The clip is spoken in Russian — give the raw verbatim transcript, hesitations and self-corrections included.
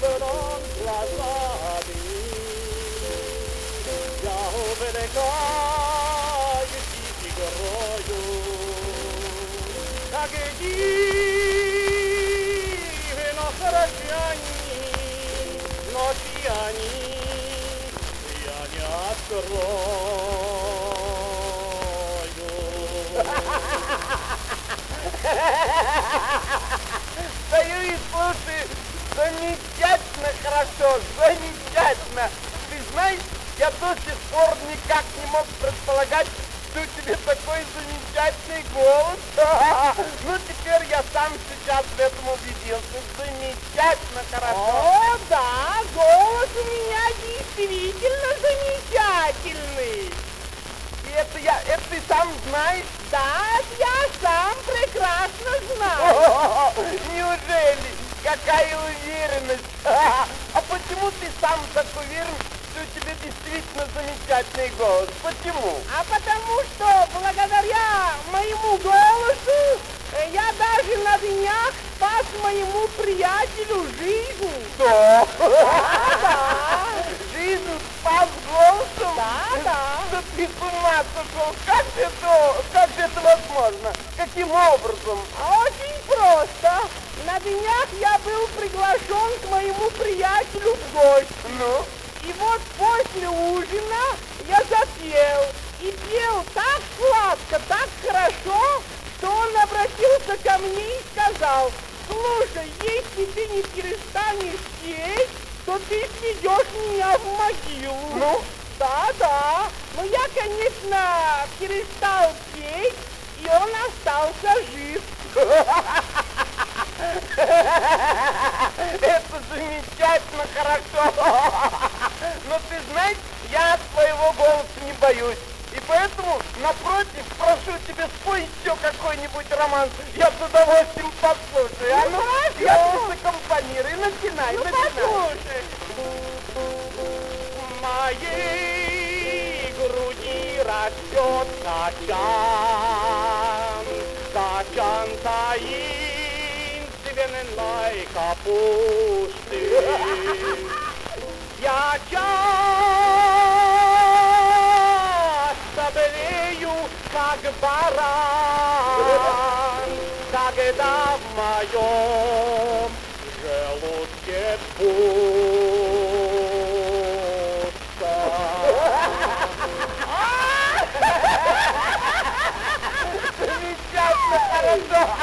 fueron глазами. Я увлекаюсь их игрою, как дивы на прощанье, но пьяни я не открою. Стою и слушаю, замечательно хорошо, замечательно. Ты знаешь, я до сих пор никак не мог предполагать, что у тебя такой замечательный голос. Ну, теперь я сам сейчас в этом убедился. Замечательно хорошо. О, да, голос у меня действительно замечательный. И это я, это ты сам знаешь? Да, я сам прекрасно знаю. О, неужели? Какая уверенность. А почему ты сам так уверен, что у тебя действительно замечательный голос? Почему? А потому что благодаря моему голосу я даже на днях спас моему приятелю жизнь. Что? Да, Жизнь спас голосом? да, да. Да ты с ума сошел. Как это, как же это возможно? Каким образом? Очень просто. На днях я был приглашен к моему приятелю в гости. Ну? И вот после ужина я запел. И пел так сладко, так хорошо, что он обратился ко мне и сказал: слушай, если ты не перестанешь петь, то ты сведешь меня в могилу. Ну? Да, да. Но я, конечно, перестал петь, и он остался жив. Это замечательно хорошо. Но ты знаешь, я твоего голоса не боюсь. И поэтому, напротив, прошу тебя, спой еще какой-нибудь романс. Я с удовольствием послушаю. А Ну, ну, хорошо. я вас аккомпанирую. Начинай, Ну, начинай. послушай. В моей груди растет качан, качан таинственной капусты. Я часто блею, как баран, когда в моем желудке пусто. Замечательно хорошо.